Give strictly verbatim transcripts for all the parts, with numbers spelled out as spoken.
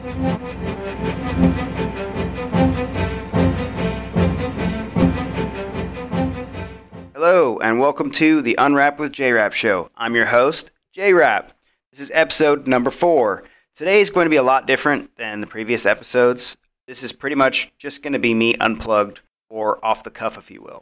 Hello, and welcome to the Unwrap with J-Rap show. I'm your host, J-Rap. This is episode number four. Today is going to be a lot different than the previous episodes. This is pretty much just going to be me unplugged, or off the cuff, if you will.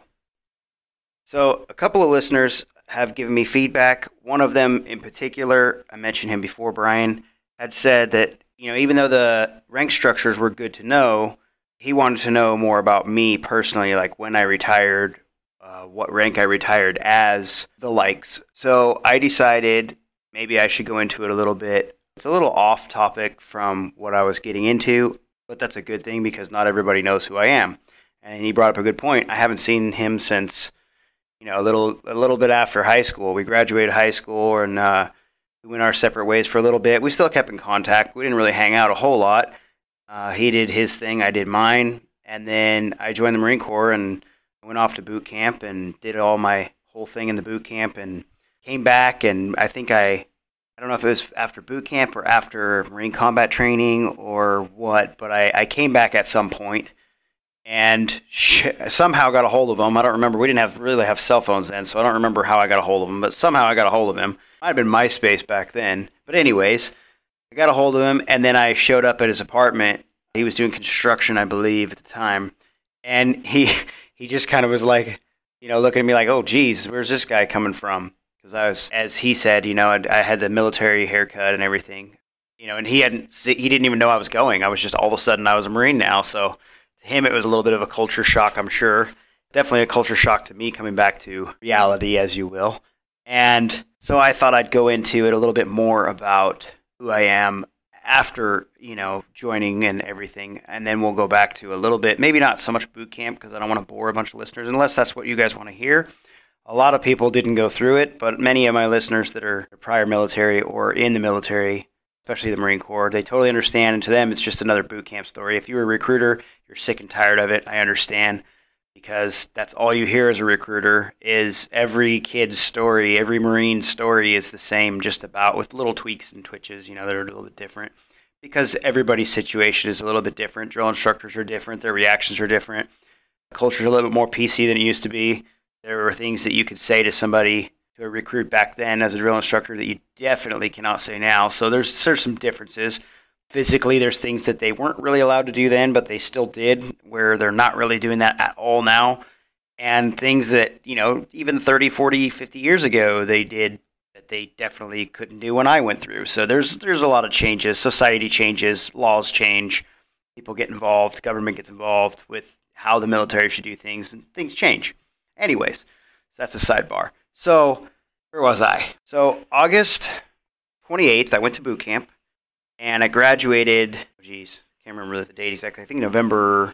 So, a couple of listeners have given me feedback. One of them in particular, I mentioned him before, Brian, had said that, you know, even though the rank structures were good to know, he wanted to know more about me personally, like when I retired, uh, what rank I retired as, the likes. So I decided maybe I should go into it a little bit. It's a little off topic from what I was getting into, but that's a good thing because not everybody knows who I am. And he brought up a good point. I haven't seen him since, you know, a little a little bit after high school. We graduated high school and uh, we went our separate ways for a little bit. We still kept in contact. We didn't really hang out a whole lot. Uh, he did his thing, I did mine, and then I joined the Marine Corps and went off to boot camp and did all my whole thing in the boot camp and came back, and I think I, I don't know if it was after boot camp or after Marine combat training or what, but I, I came back at some point and sh- somehow got a hold of him. I don't remember. We didn't have really have cell phones then, so I don't remember how I got a hold of him, but somehow I got a hold of him. Might have been MySpace back then. But anyways, I got a hold of him, and then I showed up at his apartment. He was doing construction, I believe, at the time. And he he just kind of was like, you know, looking at me like, oh, geez, where's this guy coming from? Because I was, as he said, you know, I'd, I had the military haircut and everything. You know, and he hadn't, he didn't even know I was going. I was just, all of a sudden, I was a Marine now. So to him, it was a little bit of a culture shock, I'm sure. Definitely a culture shock to me coming back to reality, as you will. And so I thought I'd go into it a little bit more about who I am after, you know, joining and everything. And then we'll go back to a little bit, maybe not so much boot camp because I don't want to bore a bunch of listeners, unless that's what you guys want to hear. A lot of people didn't go through it, but many of my listeners that are prior military or in the military, especially the Marine Corps, they totally understand. And to them, it's just another boot camp story. If you're a recruiter, you're sick and tired of it. I understand. Because that's all you hear as a recruiter is every kid's story, every Marine story is the same, just about with little tweaks and twitches, you know, that are a little bit different. Because everybody's situation is a little bit different. Drill instructors are different. Their reactions are different. The culture is a little bit more P C than it used to be. There were things that you could say to somebody, to a recruit back then as a drill instructor that you definitely cannot say now. So there's, there's some differences. Physically, there's things that they weren't really allowed to do then, but they still did, where they're not really doing that at all now. And things that, you know, even thirty, forty, fifty years ago, they did that they definitely couldn't do when I went through. So there's there's a lot of changes. Society changes, laws change, people get involved, government gets involved with how the military should do things, and things change. Anyways, so that's a sidebar. So where was I? So August twenty-eighth, I went to boot camp. And I graduated, oh geez, can't remember the date exactly. I think November,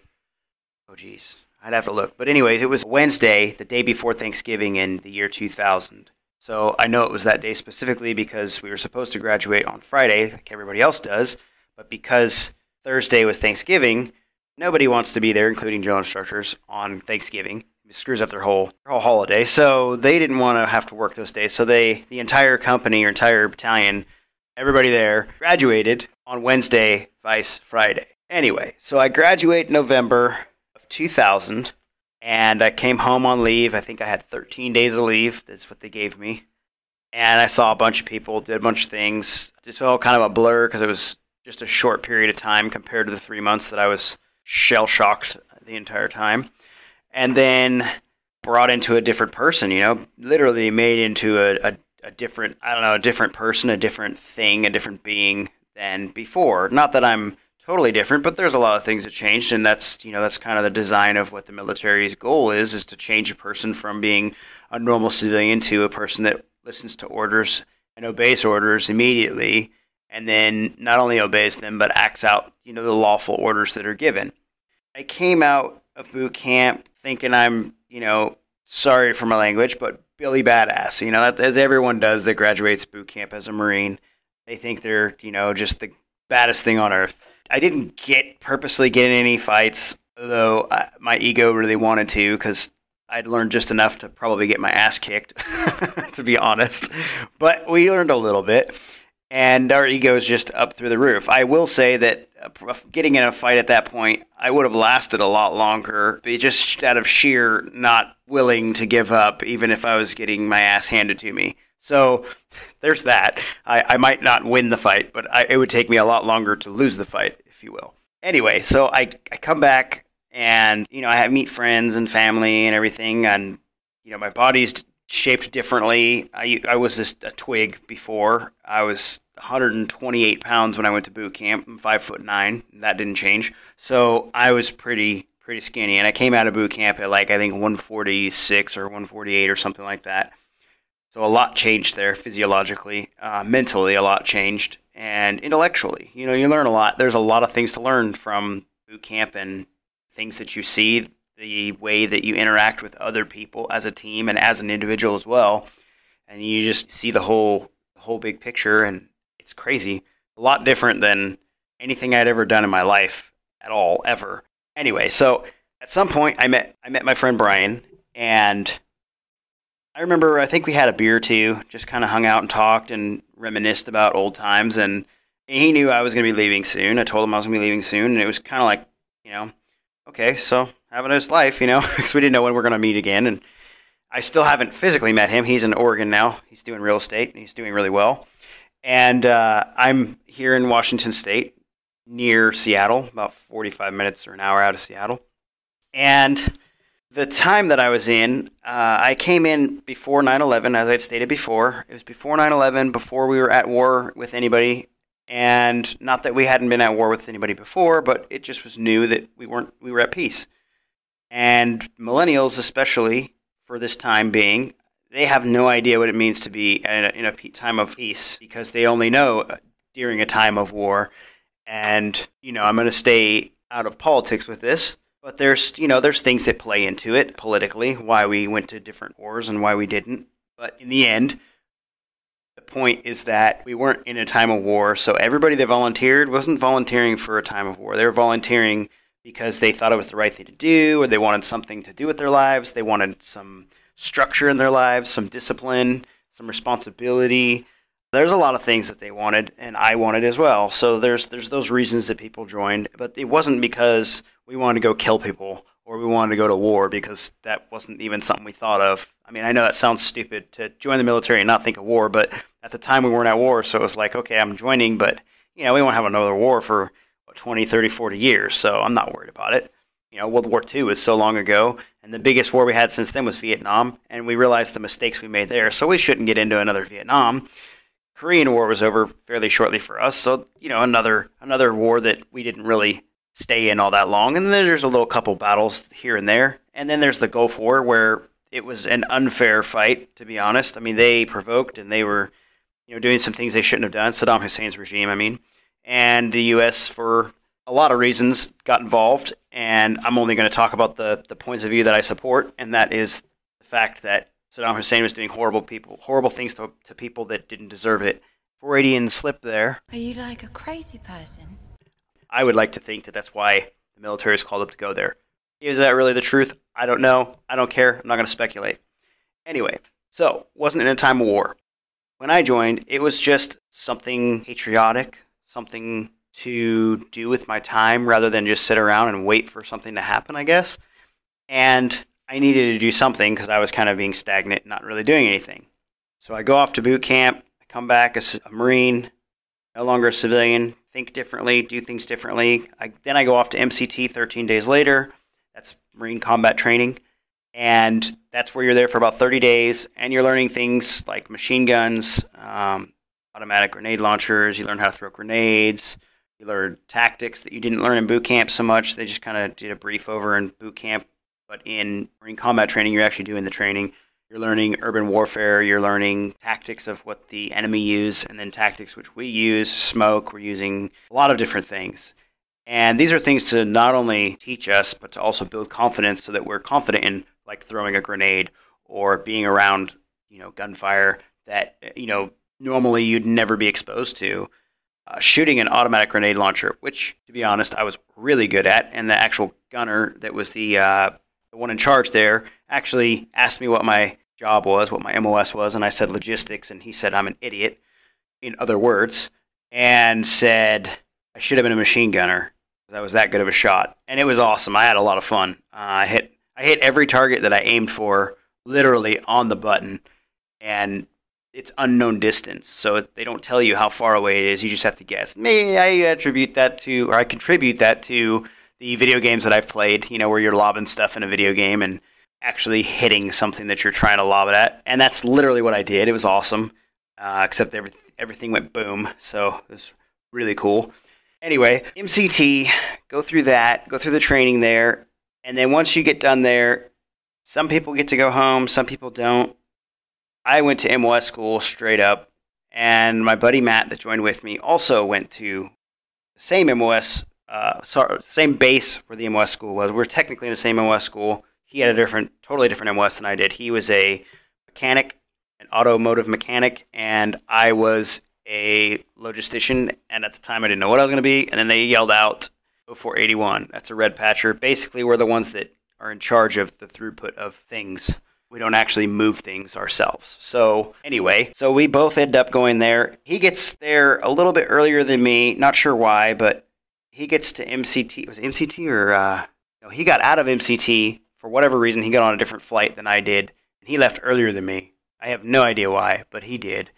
oh geez, I'd have to look. But anyways, it was Wednesday, the day before Thanksgiving in the year two thousand. So I know it was that day specifically because we were supposed to graduate on Friday, like everybody else does. But because Thursday was Thanksgiving, nobody wants to be there, including drill instructors, on Thanksgiving. It screws up their whole, their whole holiday. So they didn't want to have to work those days. So they, the entire company or entire battalion, everybody there graduated on Wednesday, vice Friday. Anyway, so I graduated November of two thousand, and I came home on leave. I think I had thirteen days of leave. That's what they gave me. And I saw a bunch of people, did a bunch of things. It's all kind of a blur because it was just a short period of time compared to the three months that I was shell-shocked the entire time. And then brought into a different person, you know, literally made into a, a a different, I don't know, a different person, a different thing, a different being than before. Not that I'm totally different, but there's a lot of things that changed, and that's, you know, that's kind of the design of what the military's goal is, is to change a person from being a normal civilian to a person that listens to orders and obeys orders immediately, and then not only obeys them, but acts out, you know, the lawful orders that are given. I came out of boot camp thinking I'm, you know, sorry for my language, but Billy Badass, you know, as everyone does that graduates boot camp as a Marine. They think they're, you know, just the baddest thing on earth. I didn't get purposely get in any fights, though I, my ego really wanted to, because I'd learned just enough to probably get my ass kicked, to be honest. But we learned a little bit. and our ego is just up through the roof. I will say that uh, getting in a fight at that point, I would have lasted a lot longer, but just out of sheer not willing to give up, even if I was getting my ass handed to me. So there's that. I, I might not win the fight, but I, it would take me a lot longer to lose the fight, if you will. Anyway, so I, I come back and, you know, I meet friends and family and everything, and, you know, my body's shaped differently. I, I was just a twig before. I was one hundred twenty-eight pounds when I went to boot camp. I'm five foot nine. That didn't change. So I was pretty pretty skinny, and I came out of boot camp at like I think one forty-six or one forty-eight or something like that. So a lot changed there physiologically, uh, mentally a lot changed, and intellectually. You know, you learn a lot. There's a lot of things to learn from boot camp and things that you see, the way that you interact with other people as a team and as an individual as well, and you just see the whole the whole big picture, and it's crazy. A lot different than anything I'd ever done in my life at all, ever. Anyway, so at some point I met I met my friend Brian, and I remember I think we had a beer or two, just kind of hung out and talked and reminisced about old times, and he knew I was going to be leaving soon. I told him I was going to be leaving soon, and it was kind of like, you know, okay, so have a nice life, you know, because we didn't know when we're going to meet again. And I still haven't physically met him. He's in Oregon now. He's doing real estate, and he's doing really well. And uh, I'm here in Washington State, near Seattle, about forty-five minutes or an hour out of Seattle. And the time that I was in, uh, I came in before nine eleven, as I'd stated before. It was before nine eleven, before we were at war with anybody. And not that we hadn't been at war with anybody before, but it just was new that we weren't we were at peace. And millennials, especially for this time being, they have no idea what it means to be in a, in a time of peace, because they only know during a time of war. And, you know, I'm going to stay out of politics with this, but there's, you know, there's things that play into it politically, why we went to different wars and why we didn't. But in the end, the point is that we weren't in a time of war, so everybody that volunteered wasn't volunteering for a time of war. They were volunteering because they thought it was the right thing to do, or they wanted something to do with their lives. They wanted some structure in their lives, some discipline, some responsibility. There's a lot of things that they wanted, and I wanted as well. So there's there's those reasons that people joined, but it wasn't because we wanted to go kill people or we wanted to go to war, because that wasn't even something we thought of. I mean, I know that sounds stupid to join the military and not think of war, but at the time we weren't at war, so it was like, okay, I'm joining, but, you know, we won't have another war for what, twenty, thirty, forty years, so I'm not worried about it. You know, World War Two was so long ago, and the biggest war we had since then was Vietnam, and we realized the mistakes we made there, so we shouldn't get into another Vietnam. Korean War was over fairly shortly for us, so, you know, another another war that we didn't really stay in all that long. And then there's a little couple battles here and there. And then there's the Gulf War, where it was an unfair fight, to be honest. I mean, they provoked, and they were, you know, doing some things they shouldn't have done. Saddam Hussein's regime, I mean. And the U S, for a lot of reasons, got involved. And I'm only going to talk about the, the points of view that I support, and that is the fact that Saddam Hussein was doing horrible people, horrible things to, to people that didn't deserve it. Freudian slip there. Are you like a crazy person? I would like to think that that's why the military is called up to go there. Is that really the truth? I don't know. I don't care. I'm not going to speculate. Anyway, so wasn't in a time of war. When I joined, it was just something patriotic, something to do with my time rather than just sit around and wait for something to happen, I guess. And I needed to do something because I was kind of being stagnant, not really doing anything. So I go off to boot camp. I come back as a Marine, no longer a civilian, think differently, do things differently. I, then I go off to M C T thirteen days later. That's Marine Combat Training. And that's where you're there for about thirty days, and you're learning things like machine guns, um, automatic grenade launchers. You learn how to throw grenades. You learn tactics that you didn't learn in boot camp so much. They just kind of did a brief over in boot camp. But in Marine Combat Training, you're actually doing the training. You're learning urban warfare. You're learning tactics of what the enemy use, and then tactics which we use, smoke. We're using a lot of different things. And these are things to not only teach us, but to also build confidence so that we're confident in, like, throwing a grenade or being around, you know, gunfire that, you know, normally you'd never be exposed to. Uh, shooting an automatic grenade launcher, which, to be honest, I was really good at, and the actual gunner that was the uh, the one in charge there actually asked me what my job was, what my M O S was, and I said logistics, and he said I'm an idiot. in other words, and said I should have been a machine gunner because I was that good of a shot. And it was awesome. I had a lot of fun. Uh, I hit I hit every target that I aimed for literally on the button, and it's unknown distance, so they don't tell you how far away it is. You just have to guess. Maybe I attribute that to, or I contribute that to the video games that I've played, you know, where you're lobbing stuff in a video game and actually hitting something that you're trying to lob it at. And that's literally what I did. It was awesome, uh, except every, everything went boom, so it was really cool. Anyway, M C T, go through that, go through the training there, and then once you get done there, some people get to go home, some people don't. I went to M O S school straight up, and my buddy Matt that joined with me also went to the same M O S, uh, sorry, same base where the M O S school was. We're technically in the same M O S school. He had a different, totally different M O S than I did. He was a mechanic, an automotive mechanic, and I was a logistician, and at the time I didn't know what I was going to be, and then they yelled out oh four eighty-one. That's a red patcher. Basically, we're the ones that are in charge of the throughput of things. We don't actually move things ourselves. So anyway, so we both end up going there. He gets there a little bit earlier than me. Not sure why, but he gets to M C T. Was it M C T or... Uh, no, he got out of M C T. For whatever reason, he got on a different flight than I did. And he left earlier than me. I have no idea why, but he did.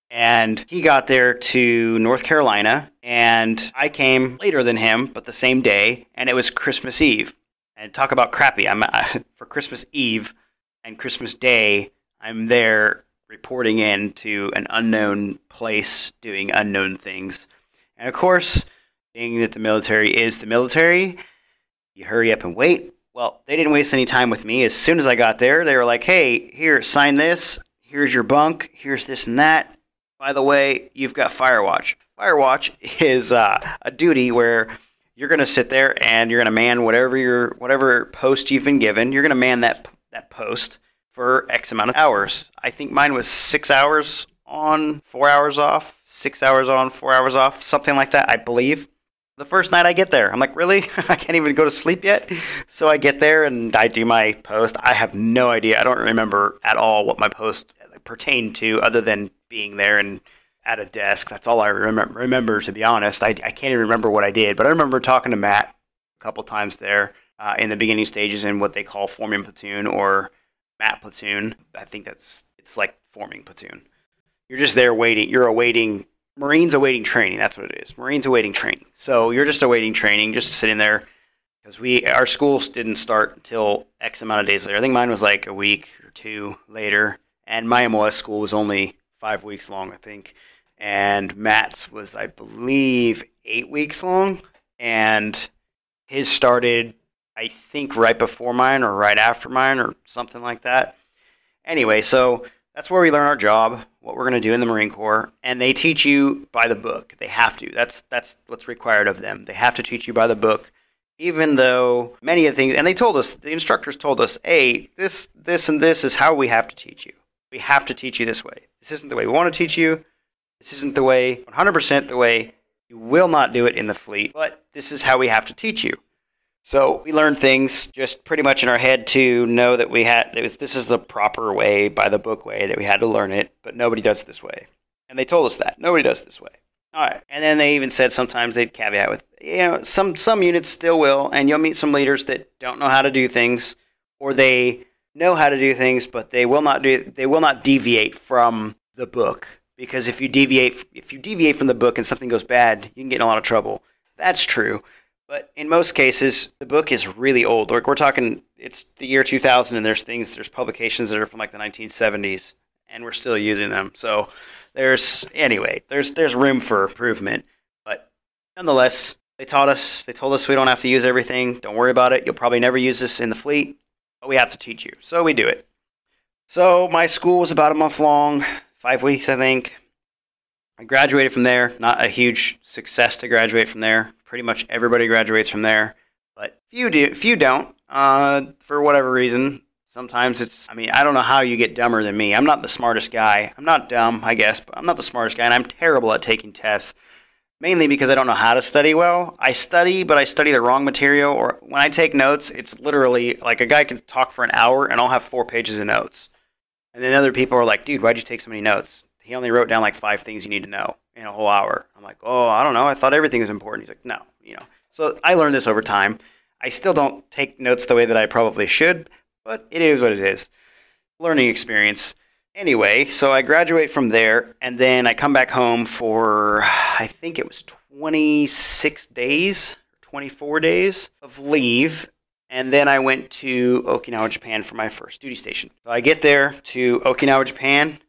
And he got there to North Carolina, and I came later than him, but the same day, and it was Christmas Eve. And talk about crappy. I'm for Christmas Eve and Christmas Day, I'm there reporting in to an unknown place, doing unknown things. And of course, being that the military is the military, you hurry up and wait. Well, they didn't waste any time with me. As soon as I got there, they were like, hey, here, sign this. Here's your bunk. Here's this and that. By the way, you've got Firewatch. Firewatch is uh, a duty where you're going to sit there and you're going to man whatever your whatever post you've been given. You're going to man that that post for X amount of hours. I think mine was six hours on, four hours off, six hours on, four hours off, something like that, I believe. The first night I get there, I'm like, really? I can't even go to sleep yet? So I get there and I do my post. I have no idea. I don't remember at all what my post pertained to other than being there and at a desk. That's all I remember, remember to be honest. I, I can't even remember what I did, but I remember talking to Matt a couple times there uh, in the beginning stages in what they call forming platoon or Matt platoon. I think that's, it's like forming platoon. You're just there waiting. You're awaiting, Marines awaiting training. That's what it is. Marines awaiting training. So you're just awaiting training, just sitting there because we, our schools didn't start until X amount of days later. I think mine was like a week or two later, and my M O S school was only five weeks long, I think. And Matt's was, I believe, eight weeks long, and his started, I think, right before mine or right after mine or something like that. Anyway, so that's where we learn our job, what we're going to do in the Marine Corps, and they teach you by the book. They have to. That's that's what's required of them. They have to teach you by the book, even though many of the things, and they told us, the instructors told us, hey, this, this, and this is how we have to teach you. We have to teach you this way. This isn't the way we want to teach you. This isn't the way, one hundred percent the way. You will not do it in the fleet, but this is how we have to teach you. So we learned things just pretty much in our head to know that we had, it was, this is the proper way, by the book way, that we had to learn it, but nobody does it this way. And they told us that. Nobody does it this way. All right. And then they even said sometimes they'd caveat with, you know, some, some units still will, and you'll meet some leaders that don't know how to do things, or they know how to do things, but they will not do, they will not deviate from the book. Because if you deviate, if you deviate from the book and something goes bad, you can get in a lot of trouble. That's true. But in most cases, the book is really old. Like we're talking, it's the year two thousand, and there's things, there's publications that are from like the nineteen seventies, and we're still using them. So there's, anyway, there's there's room for improvement. But nonetheless, they taught us, they told us we don't have to use everything. Don't worry about it. You'll probably never use this in the fleet, but we have to teach you. So we do it. So my school was about a month long. Five weeks, I think. I graduated from there. Not a huge success to graduate from there. Pretty much everybody graduates from there, but few do, few don't. Uh, for whatever reason. Sometimes it's. I mean, I don't know how you get dumber than me. I'm not the smartest guy. I'm not dumb, I guess, but I'm not the smartest guy, and I'm terrible at taking tests. Mainly because I don't know how to study well. I study, but I study the wrong material. Or when I take notes, it's literally like a guy can talk for an hour, and I'll have four pages of notes. And then other people are like, dude, why'd you take so many notes? he only wrote down like five things you need to know in a whole hour. I'm like, oh, I don't know. I thought everything was important. He's like, no, you know. So I learned this over time. I still don't take notes the way that I probably should, but it is what it is. Learning experience. Anyway, so I graduate from there, and then I come back home for, I think it was twenty-six days, twenty-four days of leave, and then I went to Okinawa, Japan for my first duty station. So I get there to Okinawa, Japan,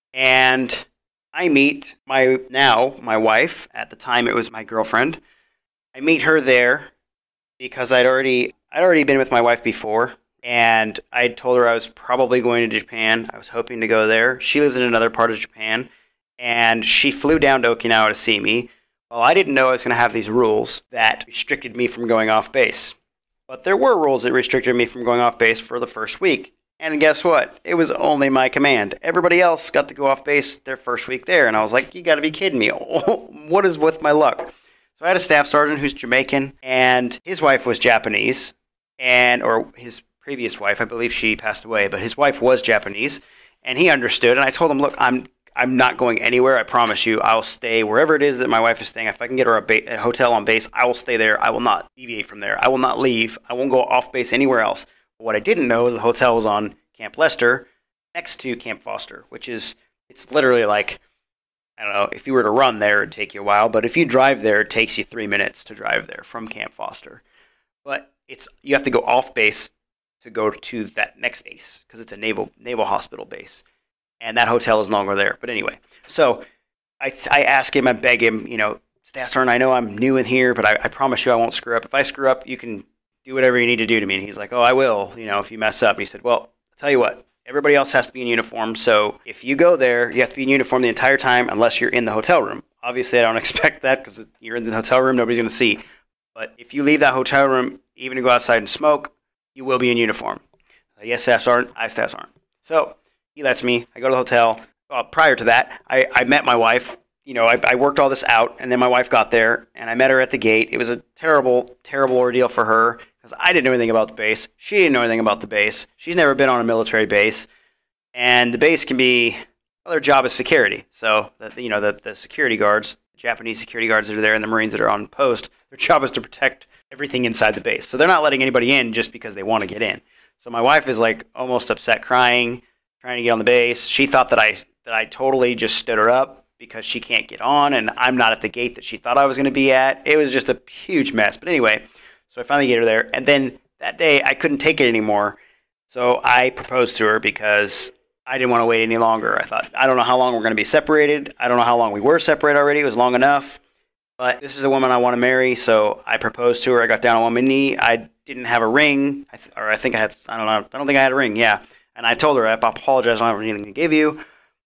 and I meet my, now my wife. At the time, it was my girlfriend. I meet her there because I'd already, I'd already been with my wife before. And I told her I was probably going to Japan. I was hoping to go there. She lives in another part of Japan. And she flew down to Okinawa to see me. Well, I didn't know I was going to have these rules that restricted me from going off base. But there were rules that restricted me from going off base for the first week. And guess what? It was only my command. Everybody else got to go off base their first week there. And I was like, you got to be kidding me. What is with my luck? So I had a staff sergeant who's Jamaican. And his wife was Japanese. And, or his previous wife, I believe she passed away, but his wife was Japanese, and he understood. And I told him, look, I'm I'm not going anywhere. I promise you. I'll stay wherever it is that my wife is staying. If I can get her a, ba- a hotel on base, I will stay there. I will not deviate from there. I will not leave. I won't go off base anywhere else. But what I didn't know is the hotel was on Camp Lester, next to Camp Foster, which is, it's literally like, I don't know, if you were to run there, it'd take you a while, but if you drive there, it takes you three minutes to drive there from Camp Foster. But it's you have to go off base to go to that next base because it's a naval naval hospital base, and that hotel is no longer there. But anyway, so I, I ask him, I beg him, you know, Staff Sergeant, I know I'm new in here, but I, I promise you I won't screw up. If I screw up, you can do whatever you need to do to me. And he's like, oh, I will, you know, if you mess up. And he said, well, I'll tell you what, everybody else has to be in uniform, so if you go there, you have to be in uniform the entire time unless you're in the hotel room. Obviously, I don't expect that because you're in the hotel room, nobody's going to see. But if you leave that hotel room, even to go outside and smoke, you will be in uniform. Uh, yes, Staff Sergeant. I, Staff Sergeant. So he lets me. I go to the hotel. Well, prior to that, I, I met my wife. You know, I, I worked all this out, and then my wife got there, and I met her at the gate. It was a terrible, terrible ordeal for her because I didn't know anything about the base. She didn't know anything about the base. She's never been on a military base. And the base can be, well, their job is security. So, the, you know, the, the security guards, the Japanese security guards that are there and the Marines that are on post, their job is to protect everything inside the base. So they're not letting anybody in just because they want to get in. So my wife is like almost upset, crying, trying to get on the base. She thought that I that I totally just stood her up because she can't get on, and I'm not at the gate that she thought I was going to be at. It was just a huge mess. But anyway, so I finally get her there. And then that day, I couldn't take it anymore. So I proposed to her because I didn't want to wait any longer. I thought, I don't know how long we're going to be separated. I don't know how long we were separated already. It was long enough. But this is a woman I want to marry, so I proposed to her. I got down on one knee. I didn't have a ring, I th- or I think I had, I don't know, I don't think I had a ring, yeah. And I told her, I apologize, I don't have anything to give you.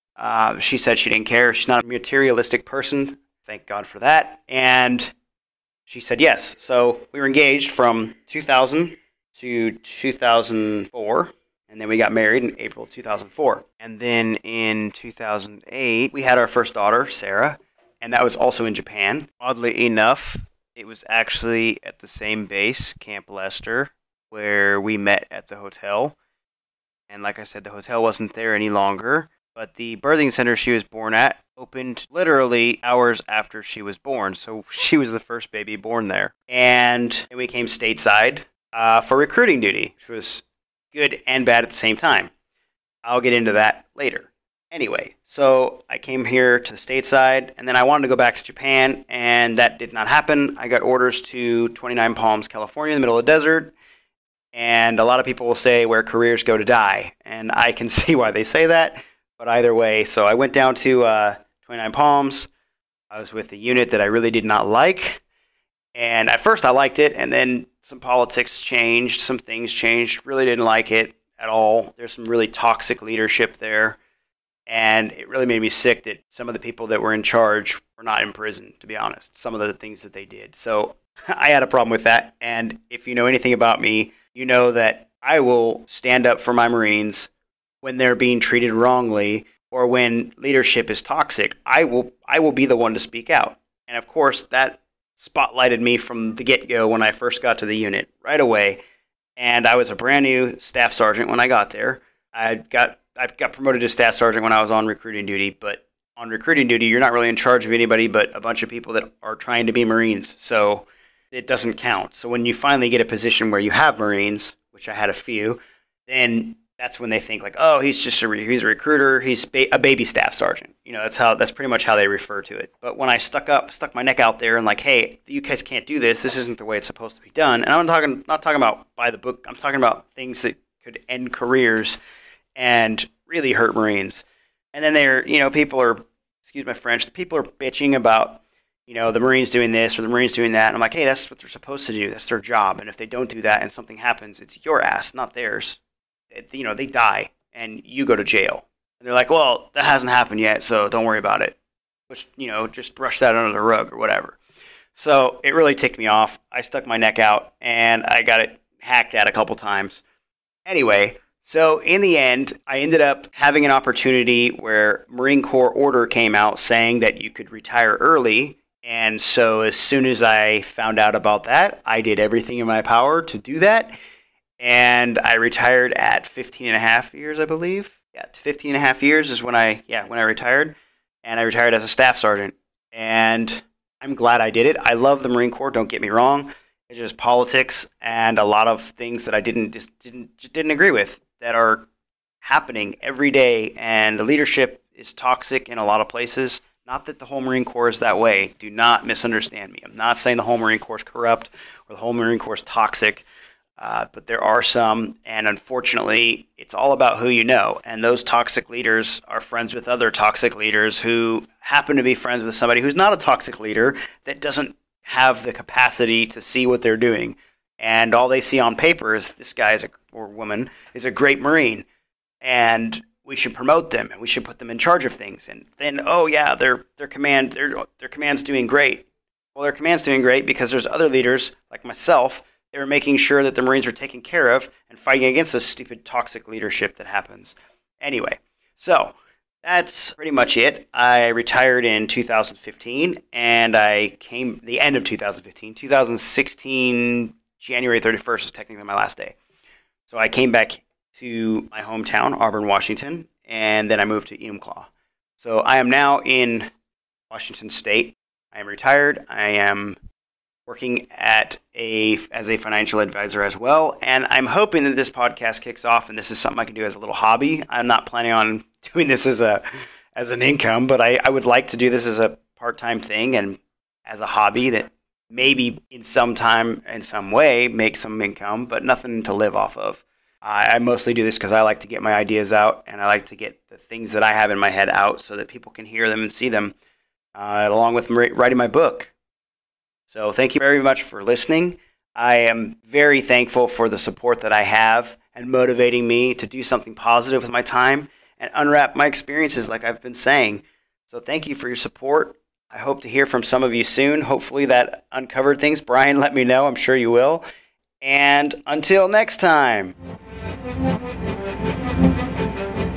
Uh, she said she didn't care. She's not a materialistic person. Thank God for that. And she said yes. So we were engaged from two thousand to two thousand four. And then we got married in April of two thousand four. And then in two thousand eight, we had our first daughter, Sarah. And that was also in Japan. Oddly enough, it was actually at the same base, Camp Lester, where we met at the hotel. And like I said, the hotel wasn't there any longer. But the birthing center she was born at opened literally hours after she was born. So she was the first baby born there. And then we came stateside uh, for recruiting duty, which was good and bad at the same time. I'll get into that later. Anyway, so I came here to the stateside, and then I wanted to go back to Japan, and that did not happen. I got orders to twenty-nine Palms, California, in the middle of the desert, and a lot of people will say where careers go to die, and I can see why they say that, but either way, so I went down to uh, twenty-nine Palms. I was with a unit that I really did not like, and at first I liked it, and then some politics changed, some things changed, really didn't like it at all. There's some really toxic leadership there. And it really made me sick that some of the people that were in charge were not in prison, to be honest, some of the things that they did. So I had a problem with that. And if you know anything about me, you know that I will stand up for my Marines when they're being treated wrongly or when leadership is toxic. I will I will be the one to speak out. And of course, that spotlighted me from the get-go when I first got to the unit right away. And I was a brand new staff sergeant when I got there. I got I got promoted to staff sergeant when I was on recruiting duty, but on recruiting duty, you're not really in charge of anybody but a bunch of people that are trying to be Marines. So it doesn't count. So when you finally get a position where you have Marines, which I had a few, then that's when they think like, oh, he's just a re- he's a recruiter, he's ba- a baby staff sergeant. You know, that's how that's pretty much how they refer to it. But when I stuck up, stuck my neck out there and like, hey, you guys can't do this. This isn't the way it's supposed to be done. And I'm talking not talking about by the book. I'm talking about things that could end careers and really hurt Marines. And then they're, you know, people are, excuse my French, people are bitching about, you know, the Marines doing this or the Marines doing that. And I'm like, hey, that's what they're supposed to do. That's their job. And if they don't do that and something happens, it's your ass, not theirs. It, you know, they die and you go to jail. And they're like, well, that hasn't happened yet, so don't worry about it. Which, you know, just brush that under the rug or whatever. So it really ticked me off. I stuck my neck out and I got it hacked at a couple times. Anyway, so in the end, I ended up having an opportunity where Marine Corps order came out saying that you could retire early. And so as soon as I found out about that, I did everything in my power to do that. And I retired at fifteen and a half years, I believe. Yeah, fifteen and a half years is when I, yeah, when I retired. And I retired as a staff sergeant. And I'm glad I did it. I love the Marine Corps, don't get me wrong. It's just politics and a lot of things that I didn't just didn't just didn't agree with that are happening every day. And the leadership is toxic in a lot of places. Not that the whole Marine Corps is that way. Do not misunderstand me. I'm not saying the whole Marine Corps is corrupt or the whole Marine Corps is toxic. Uh, but there are some, and unfortunately, it's all about who you know. And those toxic leaders are friends with other toxic leaders who happen to be friends with somebody who's not a toxic leader that doesn't have the capacity to see what they're doing. And all they see on paper is this guy is a, or woman is a great Marine, and we should promote them and we should put them in charge of things. And then, oh yeah, their their command their their command's doing great. Well, their command's doing great because there's other leaders like myself. They were making sure that the Marines are taken care of and fighting against this stupid toxic leadership that happens. Anyway, so that's pretty much it. I retired in two thousand fifteen, and I came the end of two thousand fifteen. two thousand sixteen, January thirty-first is technically my last day. So I came back to my hometown, Auburn, Washington, and then I moved to Enumclaw. So I am now in Washington State. I am retired. I am working at a as a financial advisor as well, and I'm hoping that this podcast kicks off and this is something I can do as a little hobby. I'm not planning on doing this as a as an income, but I, I would like to do this as a part-time thing and as a hobby that maybe in some time, in some way, make some income, but nothing to live off of. I, I mostly do this because I like to get my ideas out, and I like to get the things that I have in my head out so that people can hear them and see them, uh, along with writing my book. So thank you very much for listening. I am very thankful for the support that I have and motivating me to do something positive with my time and unwrap my experiences like I've been saying. So thank you for your support. I hope to hear from some of you soon. Hopefully that uncovered things. Brian, let me know. I'm sure you will. And until next time.